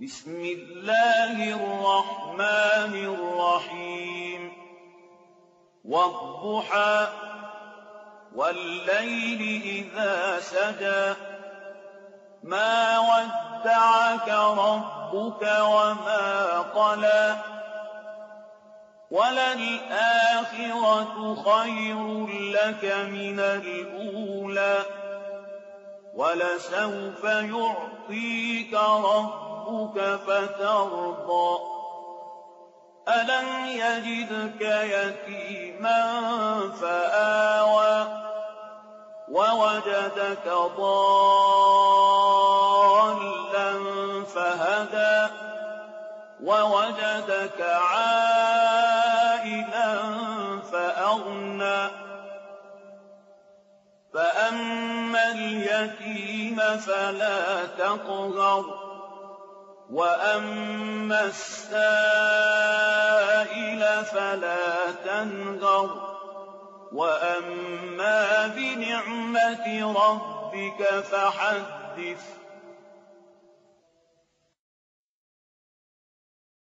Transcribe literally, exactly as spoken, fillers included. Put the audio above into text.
بسم الله الرحمن الرحيم والضحى والليل إذا سجى ما ودعك ربك وما قلى وللآخرة خير لك من الأولى ولسوف يعطيك ربك فترضى ألم يجدك يتيما فآوى ووجدك ضالا فهدى ووجدك عائلا فأغنى فأما اليتيم فلا تقهر وأما السائل فلا تنهر وأما بنعمة ربك فحدث